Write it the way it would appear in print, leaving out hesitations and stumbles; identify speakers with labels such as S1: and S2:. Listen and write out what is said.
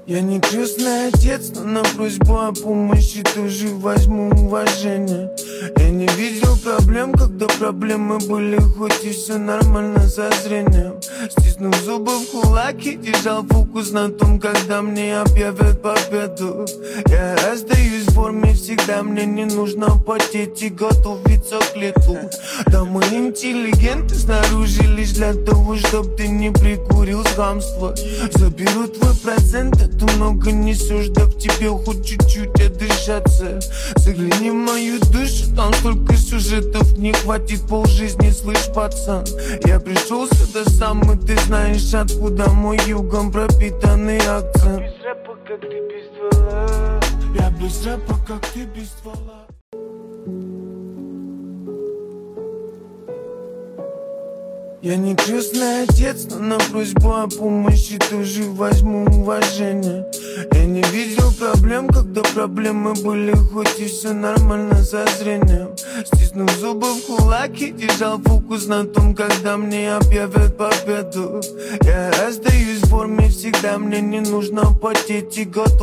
S1: Я не крестный отец, но на просьбу о помощи тоже возьму уважение. Я не видел проблем, когда проблемы были, хоть и все нормально со зрением. Стиснув зубы в кулак и держал фокус на том, когда мне объявят победу. Я остаюсь в форме всегда, мне не нужно потеть и готовиться к лету. Да мы интеллигенты снаружи лишь для того, чтоб ты не прикурил с хамства. Заберу твой процент, а ты много несешь, да в тебе хоть чуть-чуть отдышаться. Загляни в мою душу, там столько сюжетов, не хватит полжизни, слышь, пацан. Я пришел сюда сам, и ты знаешь, откуда мой югом пропитанный акцент. Без рэпа, как ты без ствола. Я без рэпа, как ты без ствола. Я не крестный отец, но на просьбу о помощи тоже возьму уважение. Я не видел проблем, когда проблемы были, хоть и все нормально со зрением. Стиснув зубы в кулак и держал фокус на том, когда мне объявят победу. Я остаюсь в форме всегда, мне не нужно потеть и готов